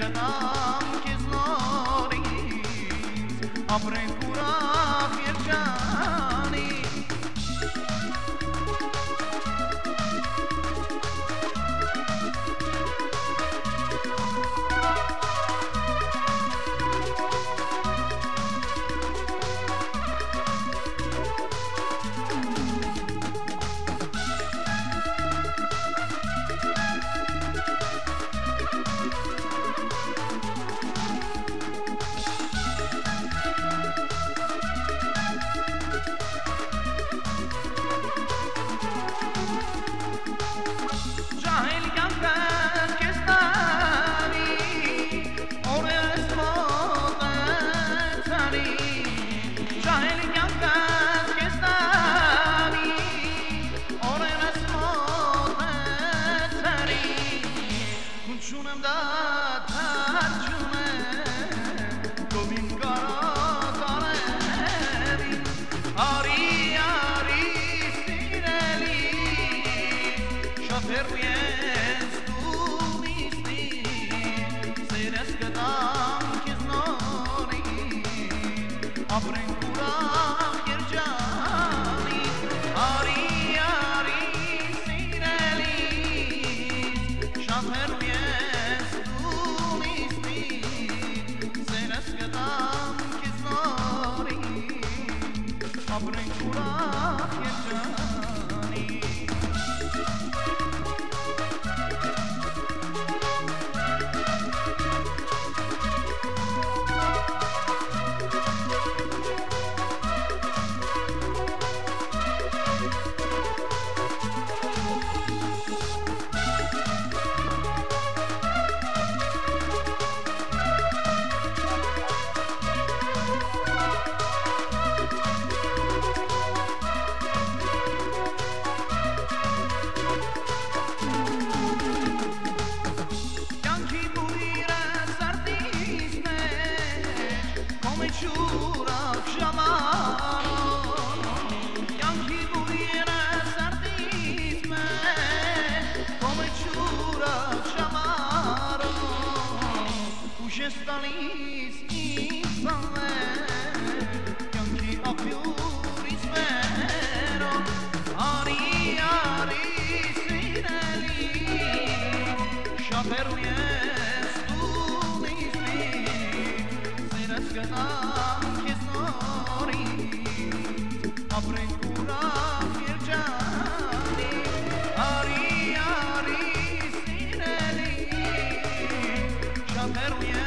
կտամ քեզ նորից, ապրենք ուրախ երջանիկ։ Չունեմ դա թարջում է, գովին կարատարերի, արի, արի, սիրելի, շատ հեռու ես դումիսնի, սերես կտամ քեզ նորից, ապրենք ուրախ երջանիկ, արի, արի, սիրելի, շատ հեռու ապրենք ուրախ երջանիկ։ Ուրախ ժամանակ, կյանքի բույրը սրտիս մեջ, կոմեջ ուրախ ժամանակ, ուշ ես տալիս ինձ ամեն, կյանքի աղբյուրից վերոն, արի, արի, սիրելի, շատ հեռու ես դումիսնից, սերս կտամ քեզ նորից, ապրենք ուրախ երջանիկ, արի, արի, սիրելի, շատ հեռու ես